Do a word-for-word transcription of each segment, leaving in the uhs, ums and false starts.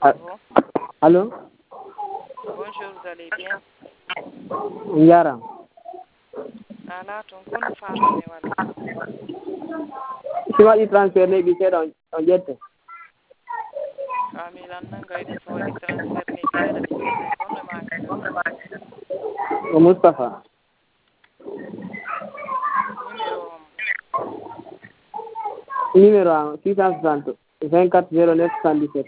Allô? Allô? Bonjour, vous allez bien? Yara. Ala ton kono farane wala. Si waɗi transfert leydi seeɗa on ƴette. Kamilan nan gayɗum so waɗi transfert leydi seeɗa ɓe ƴettay kono ma O Moustapha. numéro am Numéro am six cent soixante vingt-quatre zéro neuf soixante-dix-sept.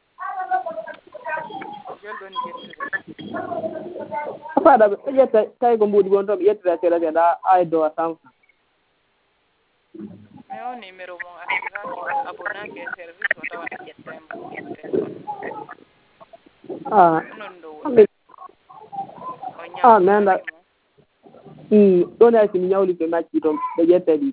jolɗo ni ƴettude. Faɗa ɓe ƴetta tawi ko mbuɗi gon to ɓe ƴettira seeɗa seeɗa ha e dow a samsa. Mais o numéro mo activaki abonnaki e service o tawa ɓe ƴetta mbuɗi ko téléphone. Ah. Onon ɗo Ah, mais o ñawlaki mo. Hmm, ɗon hay somi ñawlike macci toon ɓe ƴetta ɗi.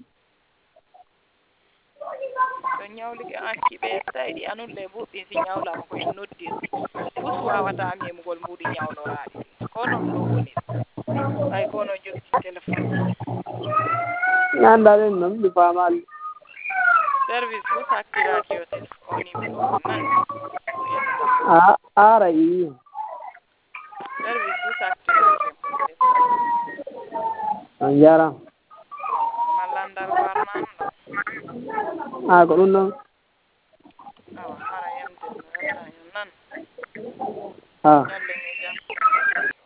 So ñawlike acci ɓe ƴettay ɗi anulle ɓuɗɗi si ñawlama koye noddirɗi. Pus wawata memugol mbuɗi ñawloraɗi ɗi. Konon ɗo woni ay kono jogii téléphone. Mi annda ɗen noon mi faamaali. Service pus activaki yo téléphone o numéro o nani. Ƴettata. Ah, ara i. Service pus activaki yo téléphone. On jarama. Mallandal warnan ɗo. Ah, ko ɗum ɗon. Awa hara yamde no weltan yo nan. Ah.